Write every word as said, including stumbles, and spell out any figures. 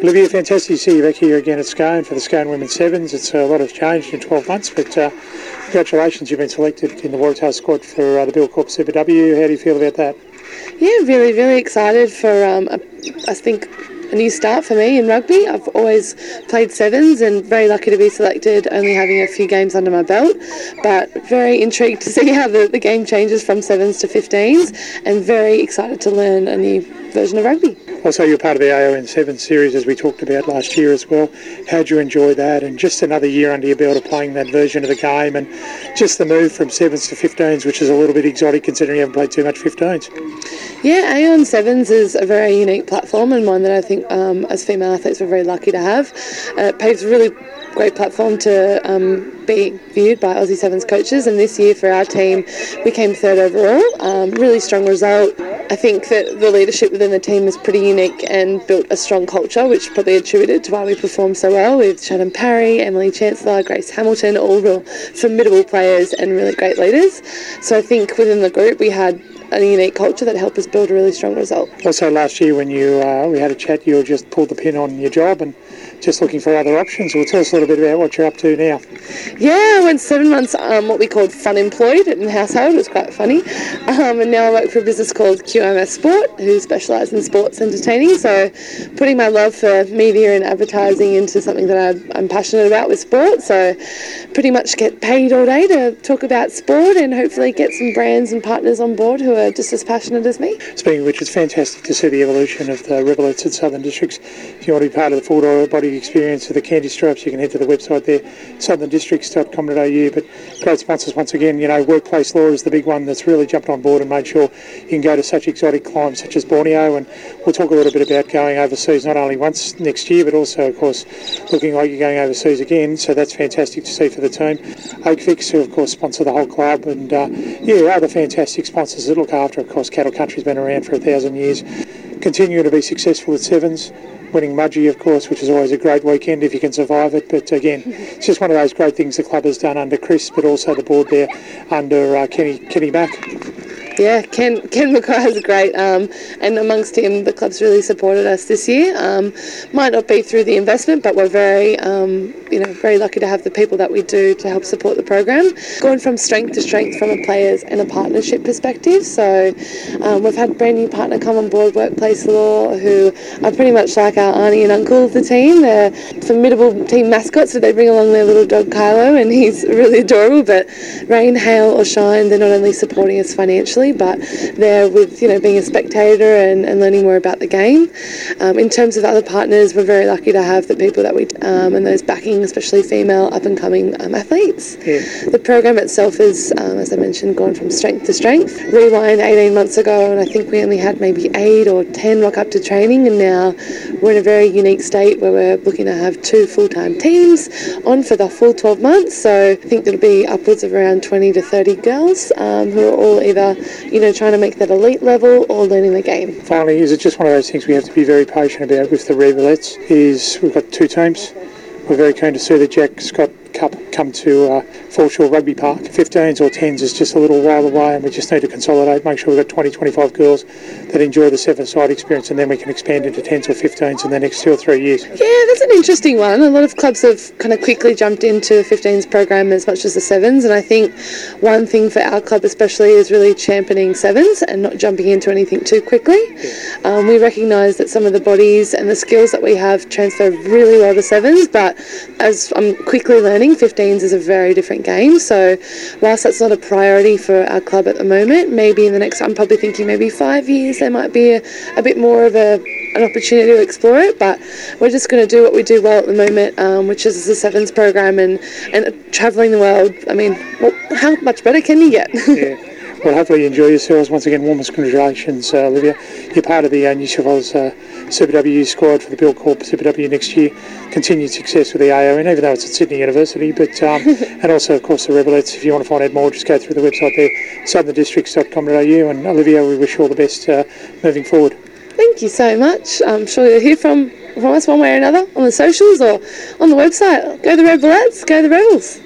Olivia, fantastic to see you back here again at Scone for the Scone Women's Sevens. It's a lot has changed in twelve months, but uh, congratulations, you've been selected in the Waratah squad for uh, the Bill Corp Super W. How do you feel about that? Yeah, really, really excited for, um, a, I think, a new start for me in rugby. I've always played sevens and very lucky to be selected, only having a few games under my belt, but very intrigued to see how the, the game changes from sevens to fifteens, and very excited to learn a new version of rugby. Also, you're part of the A O N Sevens series, as we talked about last year as well. How'd you enjoy that? And just another year under your belt of playing that version of the game, and just the move from sevens to fifteens, which is a little bit exotic considering you haven't played too much fifteens. Yeah, A O N Sevens is a very unique platform, and one that I think um, as female athletes we're very lucky to have. Uh, it paves a really great platform to um, be viewed by Aussie Sevens coaches, and this year for our team we came third overall. Um, really strong result. I think that the leadership within the team is pretty unique and built a strong culture, which probably attributed to why we performed so well, with Shannon Parry, Emily Chancellor, Grace Hamilton, all real formidable players and really great leaders. So I think within the group we had a unique culture that helped us build a really strong result. Also last year when you uh, we had a chat, you just pulled the pin on your job and just looking for other options. Well, tell us a little bit about what you're up to now. Yeah, I went seven months um, what we called fun employed in the household. It was quite funny. Um, and now I work for a business called Q M S Sport, who specialise in sports entertaining. So putting my love for media and advertising into something that I'm, I'm passionate about with sport. So pretty much get paid all day to talk about sport and hopefully get some brands and partners on board who are just as passionate as me. Speaking of which, it's fantastic to see the evolution of the Rebelettes at Southern Districts. If you want to be part of the full body experience of the Candy Stripes, you can head to the website there, southern districts dot com dot a u. But great sponsors once again. You know, Workplace Law is the big one that's really jumped on board and made sure you can go to such exotic climes such as Borneo, and we'll talk a little bit about going overseas not only once next year but also of course looking like you're going overseas again, so that's fantastic to see for the team. Oakfix, who of course sponsor the whole club, and uh, yeah, other fantastic sponsors that look after. Of course, Cattle Country's been around for a thousand years, continuing to be successful at sevens, winning Mudgee, of course, which is always a great weekend if you can survive it. But again, it's just one of those great things the club has done under Chris, but also the board there under uh, Kenny Kenny Mack. Yeah, Ken Ken McGrath is great, um, and amongst him, the club's really supported us this year. Um, might not be through the investment, but we're very, um, you know, very lucky to have the people that we do to help support the program. Going from strength to strength from a players and a partnership perspective. So um, we've had a brand new partner come on board, Workplace Law, who are pretty much like our auntie and uncle of the team. They're formidable team mascots, so they bring along their little dog Kylo, and he's really adorable. But rain, hail or shine, they're not only supporting us financially, but they're with, you know, being a spectator and, and learning more about the game. Um, in terms of other partners, we're very lucky to have the people that we um, and those backing, especially female up and coming um, athletes. Yeah. The program itself is, um, as I mentioned, gone from strength to strength. Rewind eighteen months ago, and I think we only had maybe eight or ten rock up to training, and now we're in a very unique state where we're looking to have two full-time teams on for the full twelve months. So I think there'll be upwards of around twenty to thirty girls um, who are all either, you know, trying to make that elite level or learning the game. Finally, is it just one of those things we have to be very patient about with the Rebelettes? Is we've got two teams. We're very keen to see the Jack Scott Cup come to uh, Foreshore Rugby Park. fifteens or tens is just a little while away, and we just need to consolidate, make sure we've got twenty, twenty-five girls that enjoy the seven-side experience, and then we can expand into tens or fifteens in the next two or three years. Yeah, that's an interesting one. A lot of clubs have kind of quickly jumped into the fifteens program as much as the sevens, and I think one thing for our club especially is really championing sevens and not jumping into anything too quickly. Yeah. Um, we recognise that some of the bodies and the skills that we have transfer really well to sevens, but as I'm quickly learning, fifteens is a very different game. So whilst that's not a priority for our club at the moment, maybe in the next, I'm probably thinking maybe five years there might be a, a bit more of a an opportunity to explore it, but we're just going to do what we do well at the moment, um, which is the sevens program and, and travelling the world. I mean, well, how much better can you get? Yeah. Well, hopefully you enjoy yourselves. Once again, warmest congratulations, uh, Olivia. You're part of the uh, New South Wales uh, Super W squad for the Bill Corp Super W next year. Continued success with the A O N, even though it's at Sydney University. But um, and also, of course, the Rebelettes. If you want to find out more, just go through the website there, southern districts dot com dot a u. And Olivia, we wish you all the best uh, moving forward. Thank you so much. I'm sure you'll hear from, from us one way or another on the socials or on the website. Go the Rebelettes, go the Rebels.